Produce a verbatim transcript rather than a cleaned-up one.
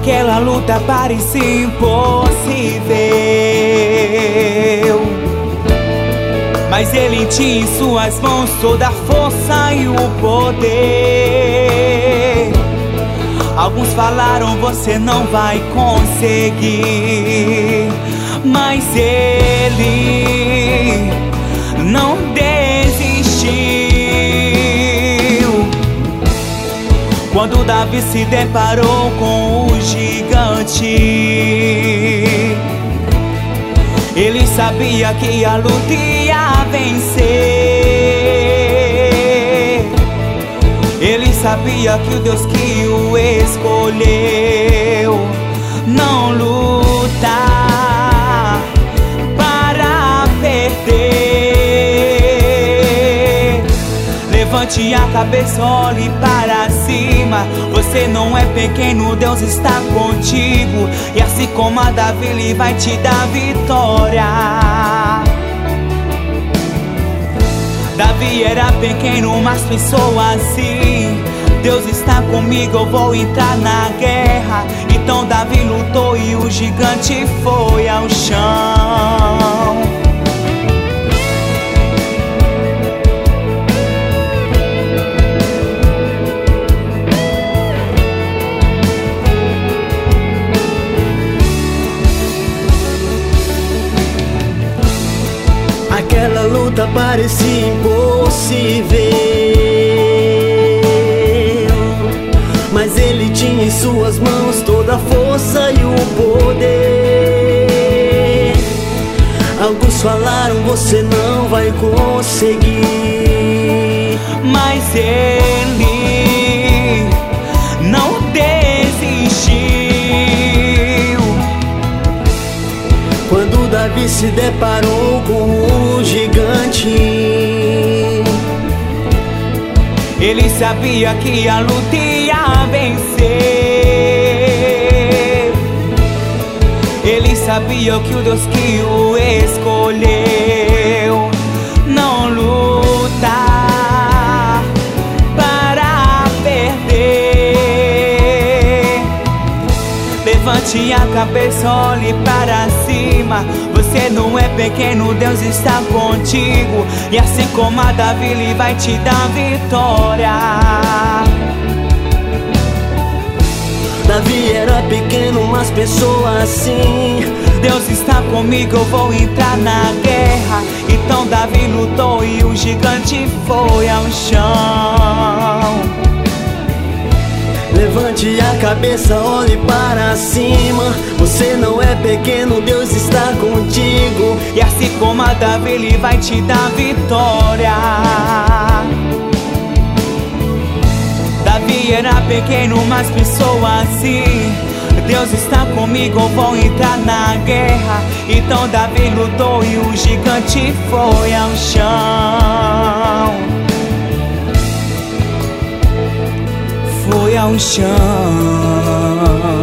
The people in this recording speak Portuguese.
Aquela luta parecia impossível, mas ele tinha em suas mãos toda a força e o poder. Alguns falaram: você não vai conseguir, mas ele não desistiu. Quando Davi se deparou com o gigante, ele sabia que a luta ia vencer. Ele sabia que o Deus que o escolheu não luta para perder. Levante a cabeça, olhe para cima. Você não é pequeno, Deus está contigo. E assim como a Davi, Ele vai te dar vitória. Davi era pequeno, mas pensou assim: Deus está comigo, eu vou entrar na guerra. Então Davi lutou e o gigante foi ao chão. Aquela luta parecia impossível, mas ele tinha em suas mãos toda a força e o poder. Alguns falaram: você não vai conseguir, mas ele não desistiu. Quando Davi se deparou com o gigante, ele sabia que a luta ia vencer. Ele sabia que o Deus que o escolheu não luta para perder. Levante a cabeça, olhe para cima. Você não é pequeno, Deus está contigo. E assim como a Davi, Ele vai te dar vitória. Davi era pequeno, mas pensou assim: Deus está comigo, eu vou entrar na guerra. Então Davi lutou e o gigante foi ao chão. Levante a cabeça, olhe para cima. Você não é pequeno, Deus está contigo. E assim como a Davi, Ele vai te dar vitória. Davi era pequeno, mas pensou assim: Deus está comigo, eu vou entrar na guerra. Então Davi lutou e o gigante foi ao chão. Foi ao chão.